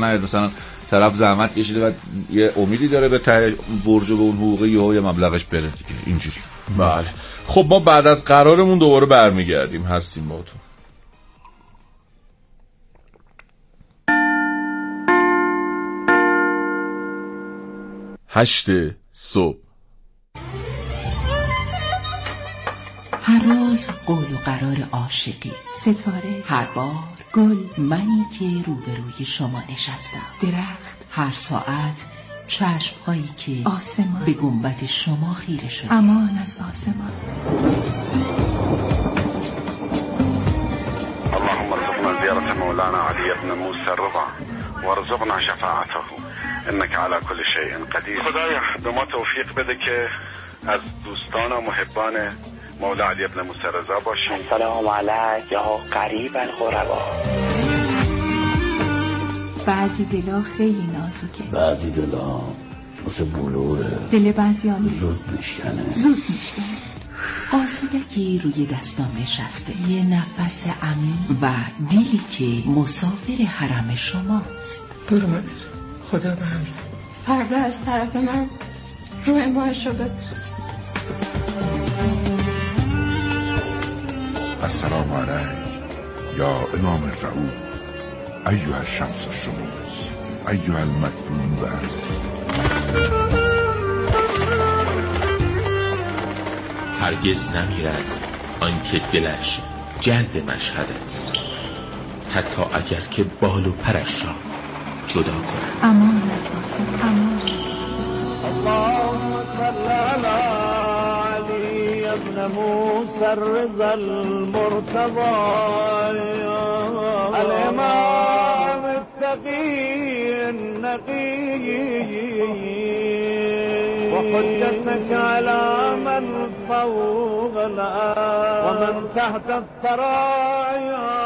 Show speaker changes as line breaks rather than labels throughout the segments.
نه مثلا طرف زحمت کشیده و یه امیدی داره به ته برج و به اون حقوقی یه مبلغش بره دیگه اینجوری.
بله خب ما بعد از قرارمون دوباره برمیگردیم، هستیم باهاتون. هشت صبح.
هر روز قول و قرار عاشقی،
ستاره،
هر بار
گل،
منی که روبروی شما نشستم،
درخت،
هر ساعت چشم هایی که
آسمان
به گنبد شما خیره شده.
امان از آسمان.
اللهم ارزقنا زيارة مولانا علي بن موسى الرضا وارزقنا شفاعته انك على كل شيء قدیر. خدایا به ما توفیق بده که از دوستان و محبان مولا علی بن موسی رضا باشیم.
سلام علیک یا قریب الغربا.
بعضی دلا خیلی نازکه،
بعضی دلا مثل بلوره،
دل بعضیانی
زود میشکنه.
قاصدکی روی دستام نشسته، یه نفس عمیق و دیلی که مسافر حرم شماست.
برو من خدا به همراه.
پرده از طرف من روی ماهش رو ببوس.
السلام علیک یا امام الرعوب ایها الشمس الشموس ایها المدفون بعد.
هرگز نمیرد آنکه دلش جلد مشهد است، حتی اگر که بال و پرش را جدا کند.
امان از آسمان، امان از آسمان.
اللهم صل علی علی ابن موسی الرضا المرتضى الامام التقی النقی وحجتك على من فوق الأرض ومن تحت الثرايا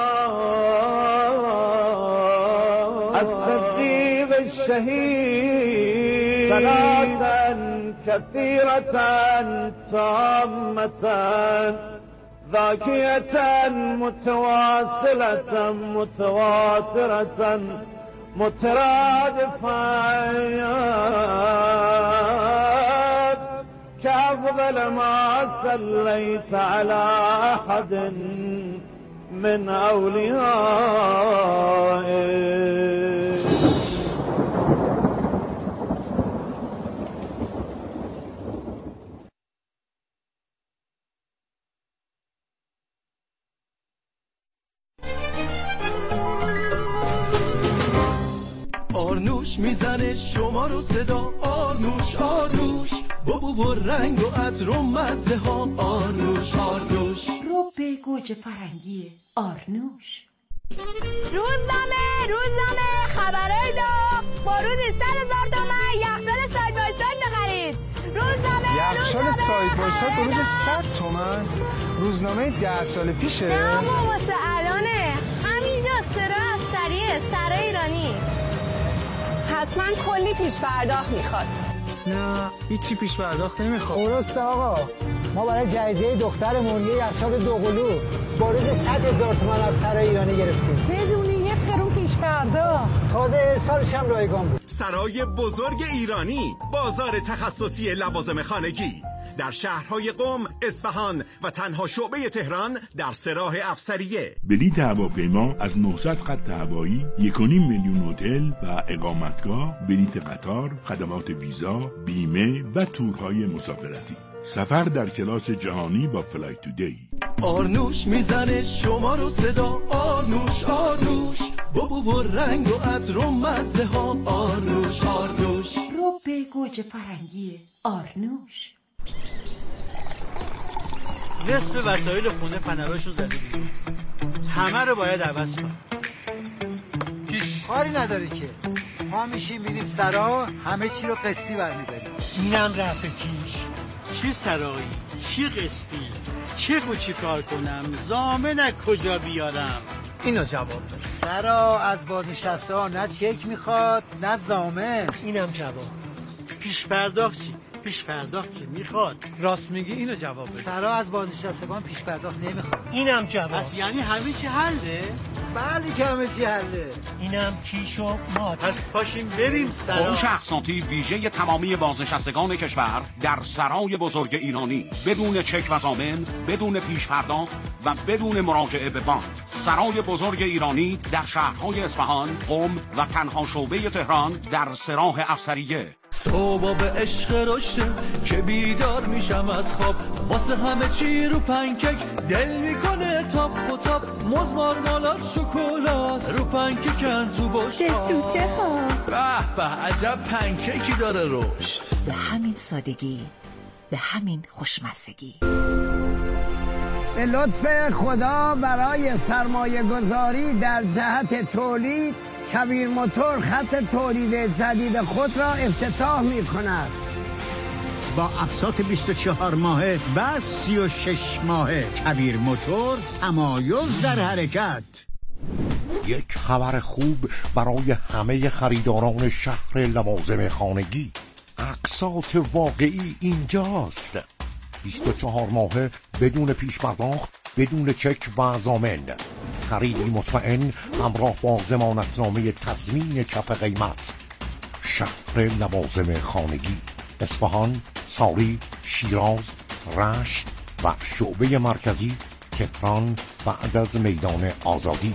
الصديق الشهيد صلاة كثيرة تامة ذاكية متواصلة متواترة مترادفات كأفضل ما صليت على أحد من أوليائك.
آرنوش میزنه شما رو صدا، آرنوش آرنوش بابو و رنگ و عطر و مزه ها، آرنوش آرنوش
رو به گوجه فرنگی آرنوش.
روزنامه خبرای دا با روزی 100,000 تومن یخچال ساید بای ساید بخرید.
یخچال ساید بای ساید با روز 100 تومن؟ روزنامه 10 سال پیشه؟
نه بابا واسه الانه، همینجا سرای افسریه، سرای ایرانی. حتما کلی پیش پرداخت میخواد.
نه هیچی پیش پرداخت نمیخواد.
درسته آقا، ما برای جایزه دخترمون یه یخچال دوقلو با روز 100,000 تومان از سرای ایرانی گرفتیم بدون یه خرون پیش پرداخت. تازه ارسالش هم رایگان بود.
سرای بزرگ ایرانی، بازار تخصصی لوازم خانگی در شهرهای قم، اصفهان و تنها شعبه تهران در سراح افسریه.
بلیط هواپیما از 900 خط هوایی، 1.5 میلیون هتل و اقامتگاه، بلیط قطار، خدمات ویزا، بیمه و تورهای مسافرتی. سفر در کلاس جهانی با فلای تودی.
آرنوش میزنه شما رو صدا، آرنوش آرنوش بابو و رنگ و عطر و مزه ها، آرنوش آرنوش
رو به گوجه فرنگی آرنوش.
نصف وسایل خونه فنراشو زده بیرون، همه رو باید عوض کنم.
کاری نداره که ما میشیم میریم سرا، همه چی رو قسطی برمیداریم.
اینم رفع کیش. چی سرایی؟ چی قسطی؟ چی کار کنم؟ ضامن کجا بیارم؟
اینو جواب بده. سرا از بازنشسته ها نه چک میخواد نه ضامن.
اینم جواب. پیش پرداخت چی؟ پیش پرداخت که میخواد.
راست میگی، اینو جواب بده. سرا از بازنشستگان پیش پرداخت نمیخواد.
اینم جواب. پس یعنی همه چی حله؟
بله که همه چی حله.
اینم کیش و مات. پس پاشیم بریم سرا.
فروش اقساطی ویژه تمامی بازنشستگان کشور در سرای بزرگ ایرانی، بدون چک و ضامن، بدون پیش پرداخت و بدون مراجعه به بانک. سرای بزرگ ایرانی در شهرهای اصفهان، قم و تنها شعبه تهران در سراح افسریه.
صبح به عشق رشته که بیدار میشم از خواب، واسه همه چی رو پنکیک دل میکنه تاپ و تاپ، موز مارمالاد شکلات رو پنکیکن تو بشقاب.
سه سوته ها.
به به عجب پنکیکی داره رشد.
به همین سادگی، به همین خوشمزگی.
به لطف خدا برای سرمایه گذاری در جهت تولید، کبیر موتور خط تولید جدید خود را افتتاح می کند.
با اقساط 24 ماهه و 36 ماهه کبیر موتور، تمایز در حرکت.
یک خبر خوب برای همه خریداران شهر لوازم خانگی. اقساط واقعی اینجاست. 24 ماهه بدون پیش پرداخت، بدون چک و ضامن. خریدی مطمئن همراه با ضمانتنامه تضمین کف قیمت. شهر لوازم خانگی، اصفهان، ساری، شیراز، رشت و شعبه مرکزی تهران بعد از میدان آزادی.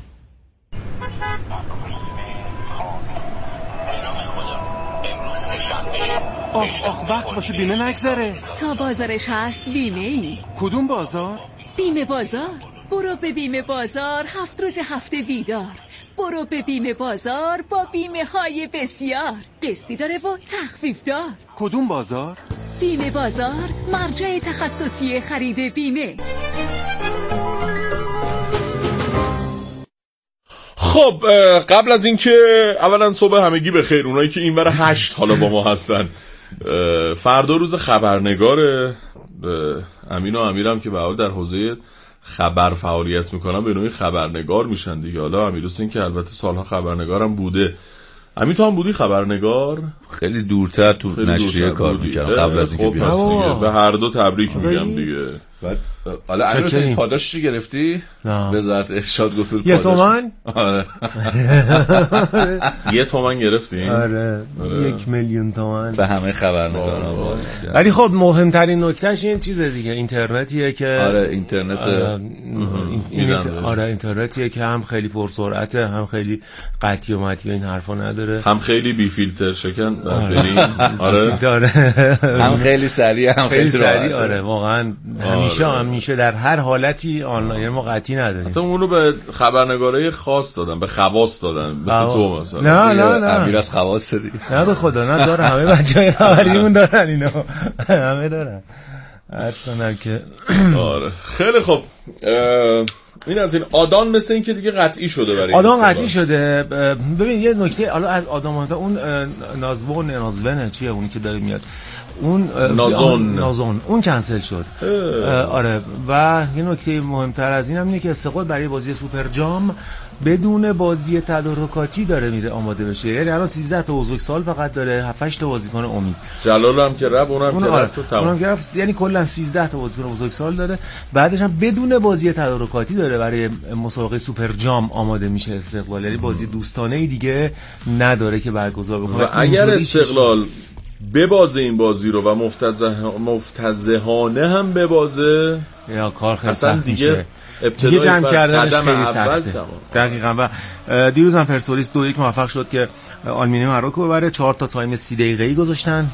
آخ وقت واسه بیمه نگذره.
تا بازارش هست بیمه ای.
کدوم بازار؟
بیمه بازار. برو به بیمه بازار 7 روز هفته بیدار. برو به بیمه بازار با بیمه های بسیار. قسطی داره و تخفیف دار.
کدوم بازار؟
بیمه بازار، مرجع تخصصی خرید بیمه.
خب قبل از اینکه اولا صبح همگی بخیر، اونایی که اینور 8 حالا با ما هستن، فردا روز خبرنگاره. امین و امیرم که به حال در حوزه خبر فعالیت میکنن به نوعی خبرنگار میشن دیگه. حالا امیر حسین که البته سالها خبرنگارم بوده. امین تو هم بودی خبرنگار؟
خیلی دورتر تو نشریه کار میکردم قبل از اینکه بیام.
به هر دو تبریک میگم دیگه.
حالا امیر حسین پاداش چی گرفتی؟ وزارت ارشاد گفت پاداش
1 تومن؟
آره
1 تومن گرفتین؟
آره 1 میلیون تومن
به همه خبرنگاران واریز کرد.
ولی خب مهمترین نکتهش این چیزه دیگه، اینترنتیه که
آره اینترنت
آره اینترنتیه که هم خیلی پرسرعته، هم خیلی قطعی و مطی این حرفا نداره،
هم خیلی بی فیلتر شکن آره
هم خیلی سریع، هم خیلی
سریع. آره واقعا همیشه در هر حالتی آنلاین ما قطعی نداریم.
حتی اون رو به خبرنگارای خاص دادن، به خواص دادن، مثل تو مثلا.
نه
امیر از خواص دی.
نه به خدا نه، داره همه بچهای خبریمون دارن اینو. همه دارن. اصلا که
آره خیلی خوب. این از این آدان مثل این که دیگه قطعی شده برای
آدان قطعی شده. ببین یه نکته حالا از آدان اون نازونه چیه اونی که داره میاد، اون نازون اون کنسل شد. آره و یه نکته مهمتر از این هم اینه که استقلال برای بازی سوپر جام بدون بازی تدارکاتی داره میره آماده بشه. یعنی الان 13 تا بزرگسال فقط داره، 7-8 تا بازیکن امید.
جلال هم که رفت، اونم که رفت تو تمام.
اونم که رفت، یعنی کلا 13 تا بازیکن بزرگسال داره. بعدش هم بدون بازی تدارکاتی داره برای مسابقه سوپر جام آماده میشه استقلال. یعنی بازی دوستانه دیگه نداره که برگزار بکنه.
و اگر استقلال ببازه این بازی رو و مفتضحانه هم ببازه،
یا کار خیلی سخت میشه. دیگه جمع کردنش خیلی سخته. دقیقاً. و دیروز هم پرسپولیس 2-1 موفق شد که آلومینیوم مراکو ببره. 4 تا تایم 30 دقیقه‌ای گذاشتن،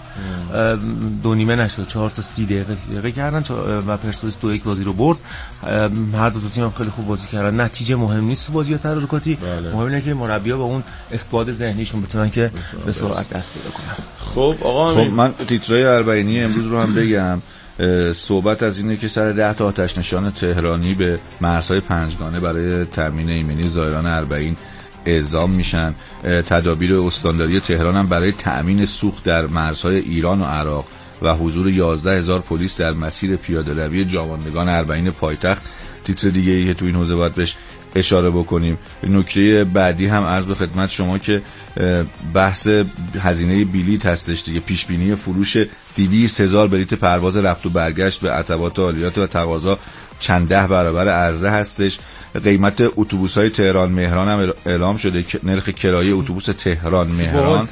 2 نیمه نشد، 4 تا 30 دقیقه کردن و پرسپولیس 2-1 بازی رو برد. هر دو تیم هم خیلی خوب بازی کردن. نتیجه مهم نیست تو بازی تدارکاتی، مهم اینه که مربی‌ها با اون اسکواد ذهنیشون بتونن که به سرعت دست پیدا کنن.
خب آقا
خب من تیترای اربعینی امروز رو هم بگم. صحبت از اینه که سر 10 تا آتش نشان تهرانی به مرزهای پنجگانه برای تامین ایمنی زائران اربعین اعزام میشن. تدابیر استانداری تهران هم برای تأمین سوخت در مرزهای ایران و عراق و حضور 11,000 پلیس در مسیر پیاده‌روی جوانگان اربعین پایتخت. تیتر دیگه ای که تو این حوزه باید بهش اشاره بکنیم. نکته بعدی هم عرض به خدمت شما که بحث هزینه بلیط هستش دیگه. پیش بینی فروش 200,000 بلیط پرواز رفت و برگشت به عتبات عالیات و تقاضا چند ده برابر عرضه هستش. قیمت اتوبوس‌های تهران مهران هم اعلام شده. نرخ کرایه اتوبوس تهران مهران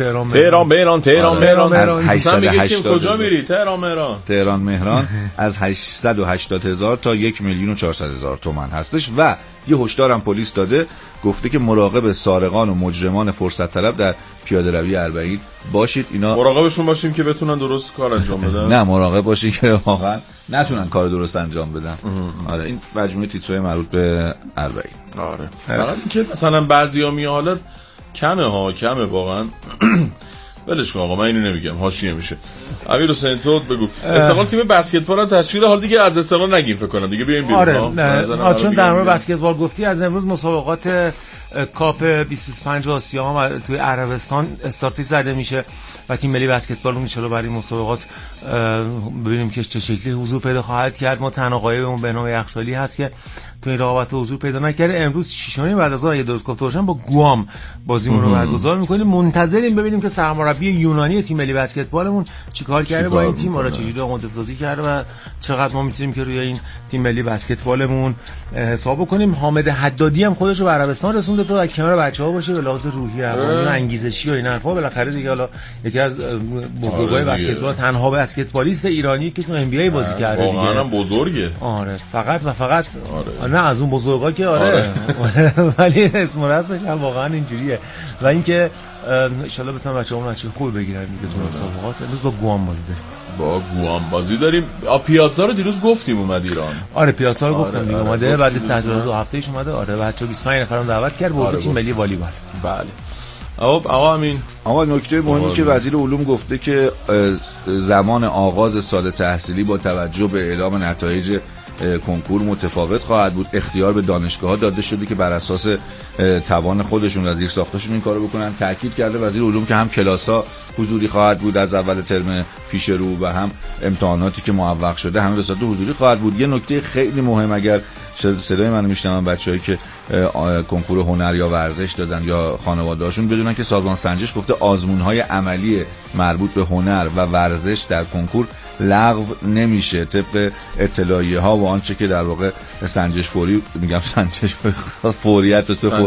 از 880
کجا میری؟
تهران مهران از 880,000 تا 1,400,000 تومان هستش. و یه هشدارم پلیس داده، گفته که مراقب سارقان و مجرمان فرصت طلب در پیاده روی اربعین باشید. اینا
مراقبشون باشیم که بتونن درست کار انجام بدن.
نه، مراقب باشید که واقعا نتونن کار درست انجام بدن. آره، این مجموعه تیترهای مربوط به اربعین.
آره، فقط اینکه مثلا بعضیا میاد کمه واقعا. ولش کن آقا، من اینو نمیگم، حاشیه میشه. امیر حسین تو بگو. استقلال تیم بسکتبال هم تشکیل، حال دیگه از استقلال نگیم فکر کنم دیگه، بیایم بیرون.
آره، چون در مورد بسکتبال گفتی، از امروز مسابقات کاپ 2025 آسیا توی عربستان استارتی زده میشه و تیم ملی بسکتبال ان شاءالله برای مسابقات ببینیم که چه شکلی حضور پیدا خواهد کرد. ما تنها غایبمون به نام یخچالی هست که تو این رقابت حضور پیدا نکرده. امروز 6 بعد از اگه درست گفته باشم با گوام بازیمون رو برگزار می‌کنیم. منتظریم ببینیم که سرمربی یونانی تیم ملی بسکتبالمون چیکار کرده با این تیم، آره چجوری آماده‌سازی کرده و چقدر ما می‌تونیم که روی این تیم ملی بسکتبالمون حساب کنیم. حامد حدادی هم خودش رو به عربستان رسونده تا کنار بچه‌ها باشه به لحاظ روحی روانی و انگیزشی و این حرفا. بالاخره دیگه حالا یکی از بزرگای بسکتبال، تنها بسکتبالیست ایرانی که تو ام بی ای بازی کرده دیگه،
واقعا
بزرگه. آره، فقط و فقط نه از اون بزرگا که آره ولی اسم راستش هم واقعا اینجوریه. و اینکه ان شاء الله بتونن بچه‌ها چه خوب بگیرن دیگه تو مسابقات. امروز با گوام بازی داریم.
با گوام بازی داریم. پیاتزا رو دیروز گفتیم اومد ایران.
آره، پیاتزا رو گفتم دیگه اومده، بعد تعطیلات 2 هفتهش اومده. آره، بچه‌ها 25 نفرم دعوت کرد برد تیم ملی والیبال.
بله. آقا امین،
آقا نکته مهمی که وزیر علوم گفته که زمان آغاز سال تحصیلی با توجه به اعلام نتایج کنکور متفاوت خواهد بود. اختیار به دانشگاه‌ها داده شده که بر اساس توان خودشون و زیرساختشون این کارو بکنن. تاکید کرده وزیر علوم که هم کلاس‌ها حضوری خواهد بود از اول ترم پیش رو و هم امتحاناتی که موفق شده همه به صورت حضوری خواهد بود. یه نکته خیلی مهم، اگر صدای منو میشنون بچه‌هایی که کنکور هنر یا ورزش دادن یا خانواده‌هاشون بدونن که سازمان سنجش گفته آزمون‌های عملی مربوط به هنر و ورزش در کنکور لغو نمیشه. طبق اطلاعیه ها و آنچه که در واقع سنجش فوری، میگم سنجش فوریت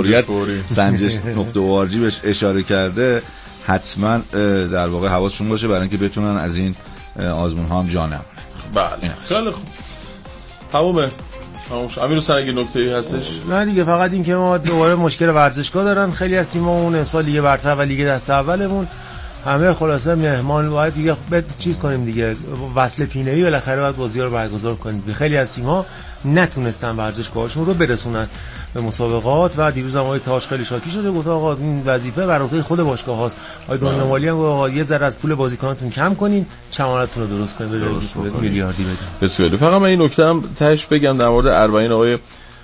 سنجش نقطه اوارجی بهش اشاره کرده، حتما در واقع حواسشون باشه برای اینکه بتونن از این آزمون ها هم جا نمونن.
بله، خیلی خوب، تمومه. امیر حسین اگه نکته‌ای هستش؟
نه دیگه، فقط این که ما دوباره مشکل ورزشگاه دارن خیلی از تیم‌هامون، امسال لیگ برتر و لیگ دست اولمون همه خلاصه مهمان باید دیگه چیز کنیم دیگه، وصل پینه‌ای بالاخره باید بازی‌ها رو برگزار کنیم. خیلی از تیم‌ها نتونستن ورزشگاهشون رو برسونن به مسابقات و دیروز هم آقای تاج خیلی شاکی شده، گفت آقا این وظیفه بر عهده خود باشگاه‌هاست. آقای دنیا مالی هم گفت آقا یه ذره از پول بازیکناتون کم کنین، چمانتون رو درست کنین، به جای میلیاردی بدین.
بسیار. فقط من این نکته هم تهش بگم در مورد اربعین آقای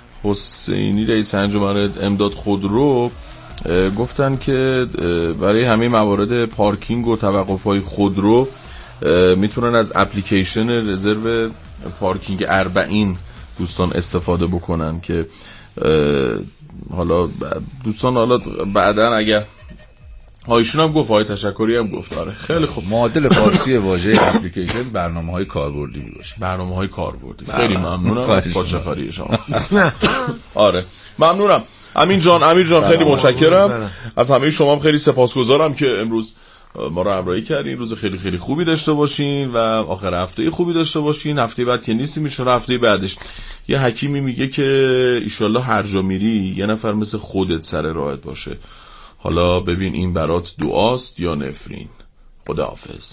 حسینی رئیس انجمن امداد خودرو گفتن که برای همه موارد پارکینگ و توقف‌های خودرو میتونن از اپلیکیشن رزرو پارکینگ اربعین دوستان استفاده بکنن که حالا دوستان حالا بعدن اگر هایشون هم گفت، های تشکری هم گفت. آره خیلی خوب.
معادل فارسی واژه اپلیکیشن برنامه‌های کاربردی باشه.
برنامه‌های کاربردی. خیلی ممنونم از پاسخگویی شما. آره ممنونم. امیر جان خیلی متشکرم از همه شما، هم خیلی سپاسگزارم که امروز ما رو همراهی کردین. روز خیلی خیلی خوبی داشته باشین و آخر هفته خوبی داشته باشین. هفته بعد که نیستیم میشه، هفته بعدش یه حکیمی میگه که ایشالله هر جا میری یه نفر مثل خودت سر راهت باشه. حالا ببین این برات دعاست یا نفرین. خداحافظ.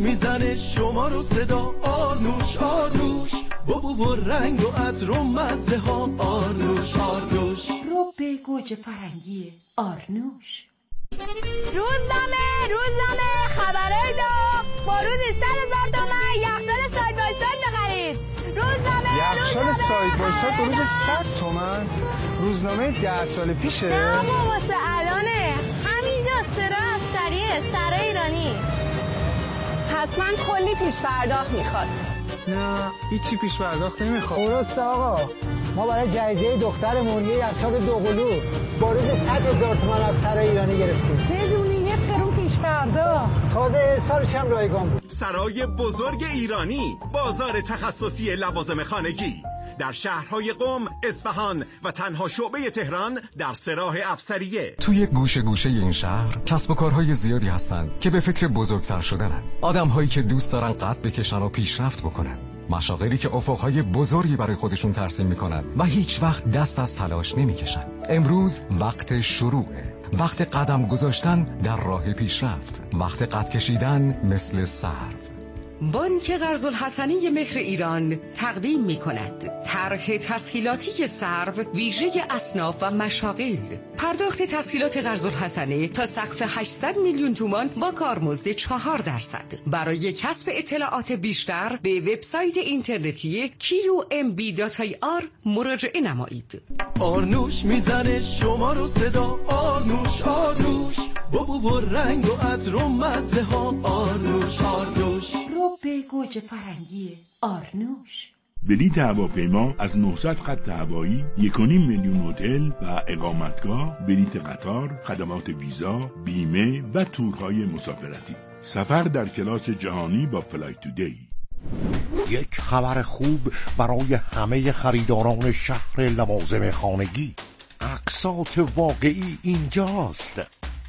میزنه شما رو صدا آرنوش آرنوش بابو و رنگ و عطر و مزه ها آرنوش آرنوش
رو به گوجه فرنگی آرنوش.
روزنامه خبرای داغ با روزی 100,000 تومن یخچال ساید بای ساید بخرید.
یخچال ساید بای ساید با روز 100 تومن؟ روزنامه 10 سال پیشه؟
نه ما واسه الانه. همینجا سرا افسریه سرای ایرانی. حتما کلی پیش پرداخت میخواد.
نه هیچی پیش پرداخت نمیخواد.
درسته آقا، ما برای جایزه دخترمون یه یخچال دوقلو با روز 100,000 تومان از سرای ایرانی گرفتیم بدون یه قرون پیش پرداخت. تازه ارسالش هم رایگان بود.
سرای بزرگ ایرانی، بازار تخصصی لوازم خانگی در شهرهای قم، اصفهان و تنها شعبه تهران در سراح افسریه.
توی گوشه گوشه این شهر کسب و کارهای زیادی هستن که به فکر بزرگتر شدنن. آدم‌هایی که دوست دارن قد بکشن و پیشرفت بکنن. مشاغلی که افقهای بزرگی برای خودشون ترسیم میکنن و هیچ وقت دست از تلاش نمیکشن. امروز وقت شروعه، وقت قدم گذاشتن در راه پیشرفت، وقت قد کشیدن مثل سرو.
بانک قرض‌الحسنه مهر ایران تقدیم می‌کند طرح تسهیلاتی سرو ویژه اصناف و مشاغل. پرداخت تسهیلات قرض‌الحسنه تا سقف 800 میلیون تومان با کارمزد 4%. برای کسب اطلاعات بیشتر به وبسایت اینترنتی qmb.ir مراجعه نمایید.
آرنوش میزنه شما رو صدا آرنوش آرنوش بابو و رنگ و عطر و مزه ها آرنوش آرنوش
رو به گوجه فرنگی آرنوش.
بلیط هواپیما از 900 خط هوایی، 1.5 میلیون هتل و اقامتگاه، بلیط قطار، خدمات ویزا، بیمه و تورهای مسافرتی. سفر در کلاس جهانی با فلایت تودی.
یک خبر خوب برای همه خریداران شهر لوازم خانگی. اقساط واقعی اینجاست.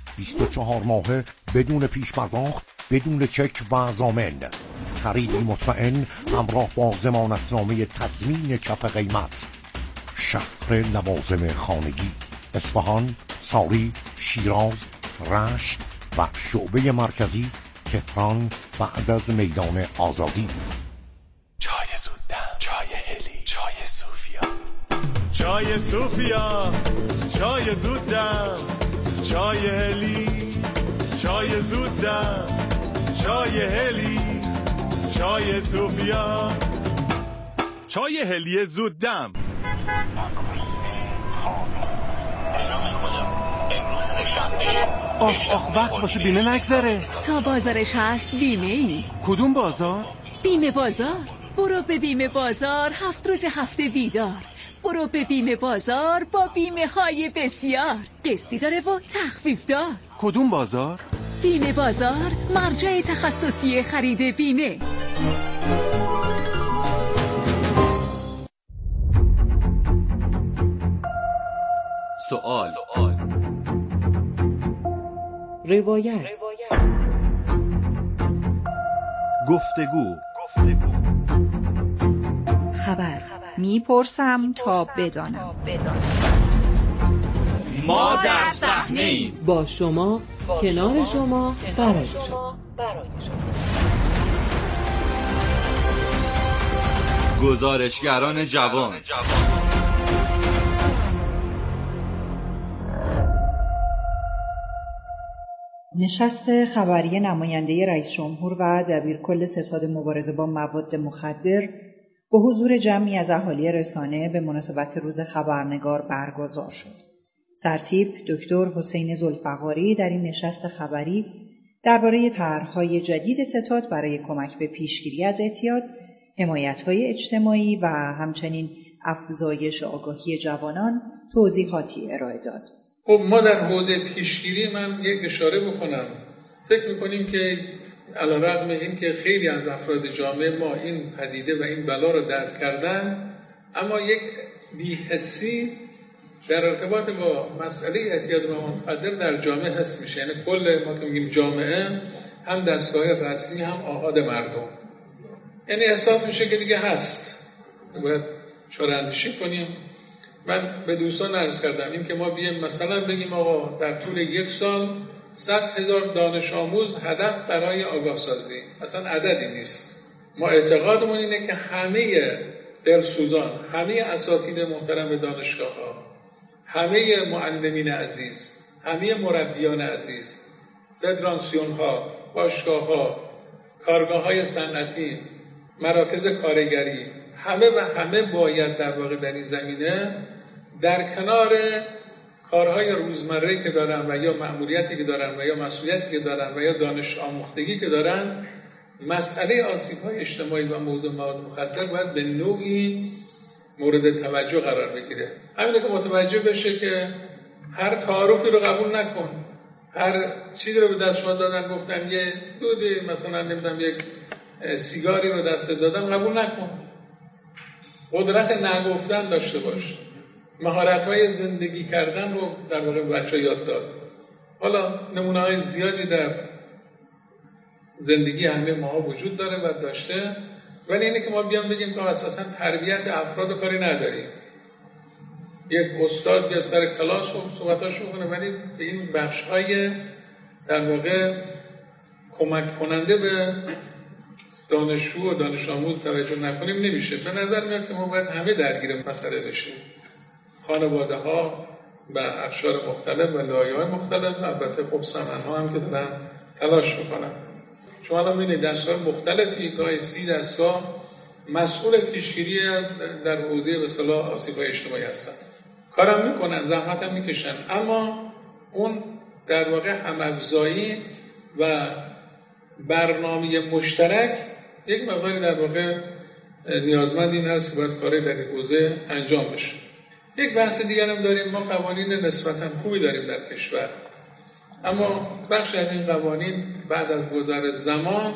24 ماهه بدون پیش پرداخت، بدون چک و ضامن. خریدی مطمئن همراه با ضمانتنامه تضمین کف قیمت. شهر لوازم خانگی، اصفهان، ساری، شیراز، رشت و شعبه مرکزی تهران بعد از میدان آزادی.
چای زودم، چای هلی، چای صوفیا، چای صوفیا، چای زودم، چای هلی، چای زودم، چای هلی، چای صوفیا، چای هلی زودم.
آخ وقت واسه بیمه نگذره.
تا بازارش هست بیمه ای.
کدوم بازار؟
بیمه بازار. برو به بیمه بازار 7 روز هفته بیدار. برو به بیمه بازار با بیمه های بسیار. قسطی داره و تخفیف دار.
کدوم بازار؟
بیمه بازار، مرجع تخصصی خرید بیمه.
سوال،
روایت،
گفتگو،
خبر. میپرسم تا بدانم.
ما در صحنه‌ایم،
با شما، کنار شما، برای شما.
گزارشگران جوان.
نشست خبری نماینده رئیس جمهور و دبیرکل ستاد مبارزه با مواد مخدر با حضور جمعی از اهالی رسانه به مناسبت روز خبرنگار برگزار شد. سرتیپ دکتر حسین ذوالفقاری در این نشست خبری درباره طرح‌های جدید ستاد برای کمک به پیشگیری از اعتیاد، حمایت‌های اجتماعی و همچنین افزایش آگاهی جوانان توضیحاتی ارائه داد.
خب ما در حوزه پیشگیری من یک اشاره بکنم. فکر می‌کنیم که علیرغم این که خیلی از افراد جامعه ما این پدیده و این بلا رو درک کردن، اما یک بی‌حسی در ارتباط با مسئله اعتیاد به مواد مخدر در جامعه حس میشه. یعنی کل ما که میگیم جامعه، هم دستگاه رسمی هم آحاد مردم، یعنی احساس میشه که دیگه هست، باید چاره‌اندیشی کنیم. من به دوستان عرض کردم این که ما بیایم مثلا بگیم آقا در طول 1 سال 100,000 دانش آموز هدف برای آگاه سازی، اصلا عددی نیست. ما اعتقادمون اینه که همه دلسوزان، همه اساتید محترم دانشگاه‌ها، همه معلمین عزیز، همه مربیان عزیز، فدراسیون‌ها، باشگاه‌ها، کارگاه‌های صنعتی، مراکز کارگری، همه باید در واقع در این زمینه در کنار کارهای روزمره‌ای که دارن و یا مأموریتی که دارن و یا مسئولیتی که دارن و یا دانش آموختگی که دارن، مسئله آسیب‌های اجتماعی و موضوع مواد مخدر باید به نوعی مورد توجه قرار بگیره. همینه که متوجه بشه که هر تعارفی رو قبول نکن، هر چیزی رو به دست شما دادن گفتن یه دودی مثلا نمیدونم یک سیگاری رو دست دادن قبول نکن. قدرت نگفتن داشته باش. مهارت‌های زندگی کردن رو در واقع بچه‌ها یاد داد. حالا نمونه‌های زیادی در زندگی همه ما وجود داره و داشته، ولی اینه که ما بیام بگیم که اساساً تربیت افراد کاری نداریم. یک استاد بیاد سر کلاس و صحبتاشو بکنه، ولی به این بخش‌های در واقع کمک کننده به دانشجو و دانش آموز توجه نکنیم نمیشه. به نظر میاد که ما باید همه درگیر مسئله بشیم. خانواده‌ها و اقشار مختلف و لایه‌های مختلف، البته خب سمن‌ها هم که دارن تلاش میکنن. شما الان می‌بینید دستگاه مختلفی، گاهی 30 دستگاه مسئول پیشگیری در حوزه به اصطلاح آسیب‌های اجتماعی هستن. کارم میکنن، زحمت هم میکشن، اما اون در واقع هم‌افزایی و برنامه مشترک یک مقداری در واقع نیازمند این هست که باید کاری در این حوزه انجام بشه. یک بحث دیگر هم داریم. ما قوانین نسبتاً خوبی داریم در کشور، اما بخش از این قوانین بعد از گذر زمان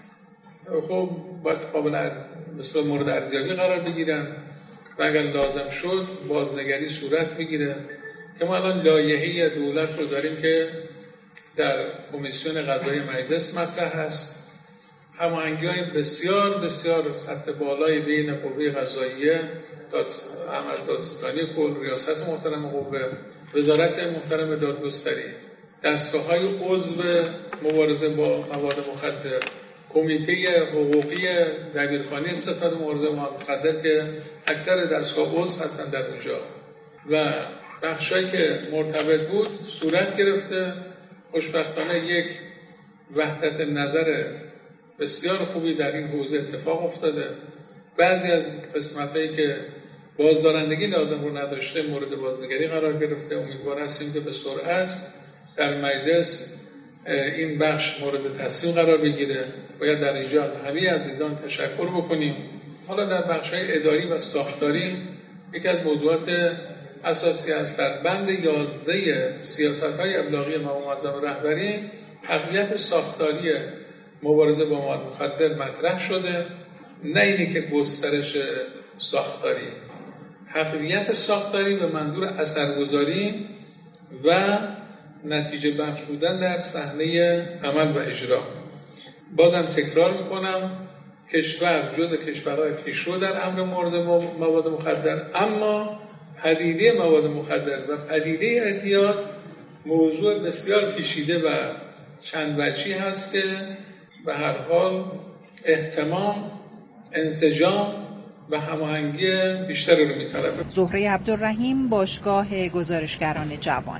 خب باید قابل مثل مورد ارزیابی قرار بگیرن و اگر لازم شد بازنگری صورت بگیره که ما الان لایحه دولت رو داریم که در کمیسیون قضایی مجلس مطرح هست. هماهنگی‌های بسیار بسیار سطح بالای بین قوه قضاییه، عمل دادستانی کل، ریاست محترم قوه، وزارت محترم دادگستری، دستگاه‌های عضو مبارزه با مواد مخدر، کمیته حقوقی دبیرخانه ستاد مبارزه با مواد مخدر که اکثر دستگاه عضو هستن در اونجا و بخشایی که مرتبط بود صورت گرفته. خوشبختانه یک وحدت نظر بسیار خوبی در این حوزه اتفاق افتاده. بعضی از قسمتایی که بازدارندگی لازم رو نداشته مورد بازنگری قرار گرفته. امیدوار هستیم که به سرعت در مجلس این بخش مورد تصویب قرار بگیره. باید در اینجا همه عزیزان تشکر بکنیم. حالا در بخش‌های اداری و ساختاری یکی از موضوعات اساسی است. در بند 11 سیاست‌های ابلاغی مقام معظم رهبری تقویت ساختاری مبارزه با مواد مخدر مطرح شده. نه اینی که گسترش ساختاری، تقویت ساختاری به منظور اثرگذاری و نتیجه بخش بودن در صحنه عمل و اجرا. بازم تکرار میکنم، کشور جز کشورهای پیشرو در امر مبارزه با مواد مخدر، اما پدیده مواد مخدر و پدیده اعتیاد موضوع بسیار پیچیده و چند وجهی هست که به هر حال اهتمام، انسجام و هماهنگی بیشتری رو می‌طلبه.
زهره عبدالرحیم، باشگاه گزارشگران جوان.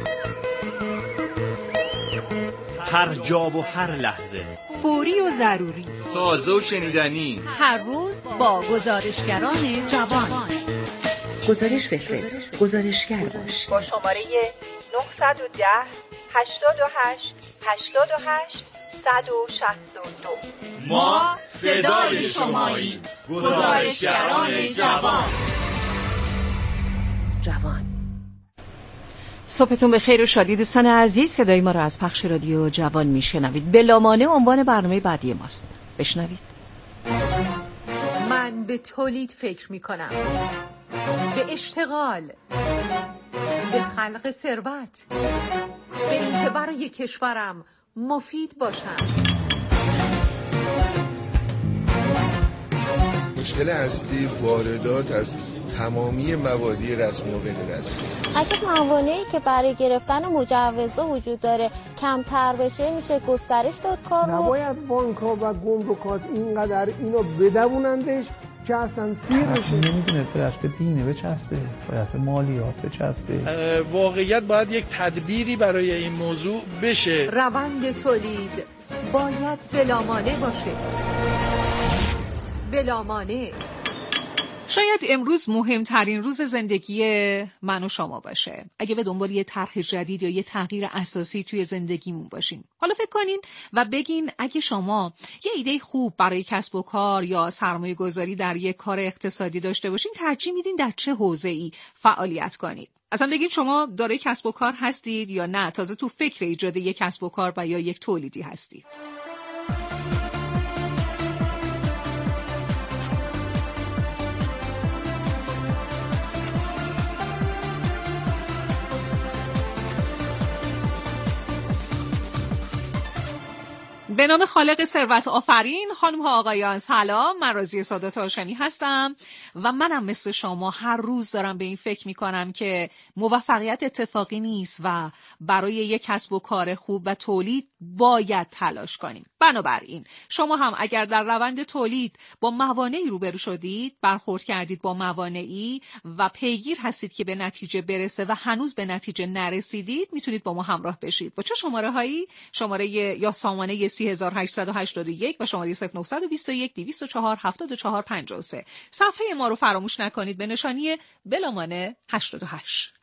هر جا و هر لحظه،
فوری و ضروری،
تازه و شنیدنی،
هر روز با گزارشگران جوان.
گزارش بفرست، گزارشگر باش.
با شماره 910 88 88 162.
ما صدای شماییم. گزارشگران
جوان. صبحتون بخیر و شادی دوستان عزیز. صدای ما را از پخش رادیو جوان میشنوید. بلامانع عنوان برنامه بعدی ماست. بشنوید.
من به تولید فکر میکنم، به اشتغال، به خلق ثروت، به اینکه برای کشورم مفید باشم.
مشکل اصلی واردات از
تمامی موادی رسمی و غیر رسمی.
اگه موانعی که برای گرفتن مجوزها وجود داره کمتر بشه میشه گسترش داد کار رو.
نباید بانک‌ها و گمرکات اینقدر اینو بدونندش که اصلا سیر بشه.
نمیدونه طرف بیمه بچسبه، طرف مالیات بچسبه.
واقعیت باید یک تدبیری برای این موضوع بشه.
روند تولید باید بلامانع باشه. بلامانع.
شاید امروز مهمترین روز زندگی من و شما باشه. اگه به دنبال یه طرح جدید یا یه تغییر اساسی توی زندگیمون باشیم. حالا فکر کنین و بگین اگه شما یه ایده خوب برای کسب و کار یا سرمایه گذاری در یک کار اقتصادی داشته باشین، ترجیح میدین در چه حوزه‌ای فعالیت کنید؟ اصلا بگین شما دارای کسب و کار هستید یا نه تازه تو فکر ایجاد یک کسب و کار و یا یک تولیدی هستید. به نام خالق ثروت آفرین، خانم ها آقایان سلام، من راضیه سادات هاشمی هستم و منم مثل شما هر روز دارم به این فکر میکنم که موفقیت اتفاقی نیست و برای یک کسب و کار خوب و تولید باید تلاش کنیم. بنابراین شما هم اگر در روند تولید با موانعی روبرو شدید، برخورد کردید با موانعی و پیگیر هستید که به نتیجه برسه و هنوز به نتیجه نرسیدید، میتونید با ما همراه بشید. با چه شماره هایی؟ شماره یا سامانه 3881 و شماره 0921 204 7453. صفحه ما رو فراموش نکنید به نشانی بلامانع 88.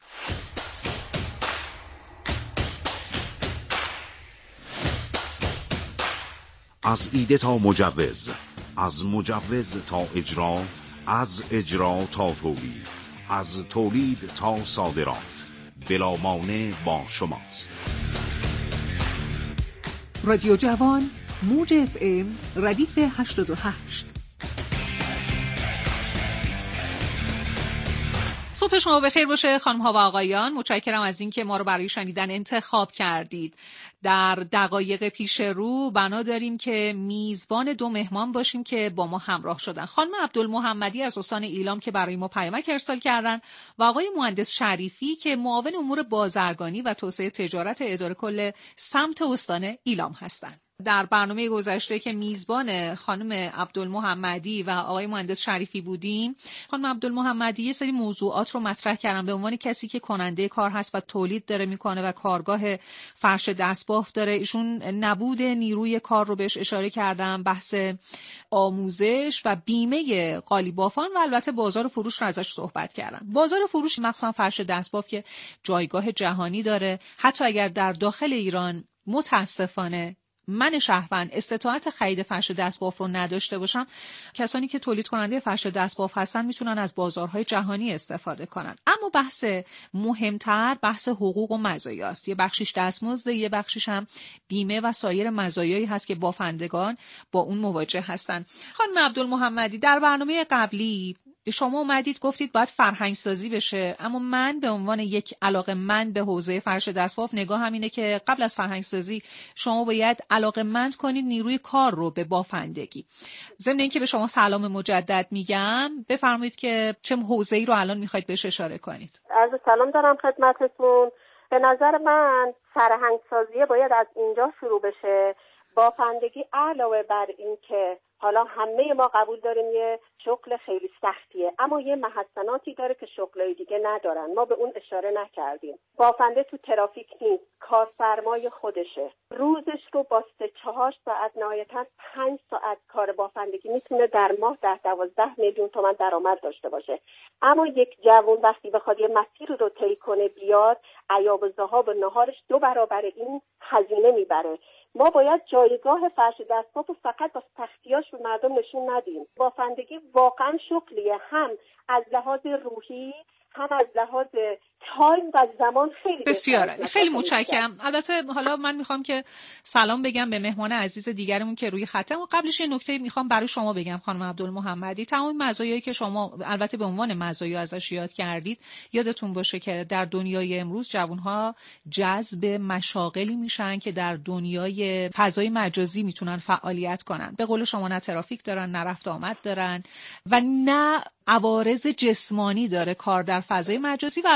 از ایده تا مجوز، از مجوز تا اجرا، از اجرا تا تولید، از تولید تا صادرات، بلامانع با شماست.
رادیو جوان، موج اف ام، ردیف 88. صبح شما بخیر باشه خانم ها و آقایان. متشکرم از اینکه ما رو برای شنیدن انتخاب کردید. در دقایق پیش رو بنا داریم که میزبان دو مهمان باشیم که با ما همراه شدن. خانم عبدالمحمدی از استان ایلام که برای ما پیامک ارسال کردن و آقای مهندس شریفی که معاون امور بازرگانی و توسعه تجارت اداره کل سمت استان ایلام هستند. در برنامه گذشته که میزبان خانم عبدالمحمدی و آقای مهندس شریفی بودیم، خانم عبدالمحمدی یه سری موضوعات رو مطرح کردن به عنوان کسی که کننده کار هست و تولید داره میکنه و کارگاه فرش دستباف داره. ایشون نبود نیروی کار رو بهش اشاره کردن، بحث آموزش و بیمه قالیبافان و البته بازار فروش رو ازش صحبت کردن. بازار فروش مخصوصا فرش دستباف که جایگاه جهانی داره، حتی اگر در داخل ایران متاسفانه من شهروند استطاعت خرید فرش دستباف رو نداشته باشم، کسانی که تولید کننده فرش دستباف هستن میتونن از بازارهای جهانی استفاده کنن. اما بحث مهمتر بحث حقوق و مزایاست. یه بخشیش دستمزد، یه بخشیش هم بیمه و سایر مزایایی هست که بافندگان با اون مواجه هستن. خانم عبدالمحمدی، در برنامه قبلی شما اومدید گفتید باید فرهنگ سازی بشه، اما من به عنوان یک علاقه‌مند به حوزه فرش دستباف نگاهم اینه که قبل از فرهنگ سازی شما باید علاقه‌مند کنید نیروی کار رو به بافندگی. ضمن اینکه به شما سلام مجدد میگم، بفرمایید که چه حوزه‌ای رو الان میخواید بهش اشاره کنید.
عرض سلام دارم خدمتتون. به نظر من فرهنگ سازی باید از اینجا شروع بشه. بافندگی علاوه بر این که حالا همه ما قبول داریم یه شغل خیلی سختیه، اما یه محسناتی داره که شغلای دیگه ندارن. ما به اون اشاره نکردیم. بافنده تو ترافیک نیست، کارفرمای خودشه. روزش رو با 3-4 ساعت نهایتاً 5 ساعت کار بافندگی میتونه در ماه 10-12 میلیون تومان درآمد داشته باشه. اما یک جوان وقتی بخواد یه مسیر رو طی کنه بیاد، عیاب و ذهاب و نهارش 2 برابر این هزینه میبره. ما باید جایگاه فرش دستباف رو فقط با سختیاش به مردم نشون ندیم. بافندگی واقعا شغلیه، هم از لحاظ روحی، هم از لحاظ تایم و زمان خیلی
بسیار خیلی متشکرم. البته حالا من میخوام که سلام بگم به مهمان عزیز دیگرمون که روی خطم و قبلش یه نکته میخوام برای شما بگم خانم عبدالمحمدی. تمام مزایایی که شما البته به عنوان مزایا ازش یاد کردید، یادتون باشه که در دنیای امروز جوانها جذب مشاغلی میشن که در دنیای فضای مجازی میتونن فعالیت کنن. به قول شما نه ترافیک دارن، نه رفت آمد دارن و نه عوارض جسمانی داره کار در فضای مجازی و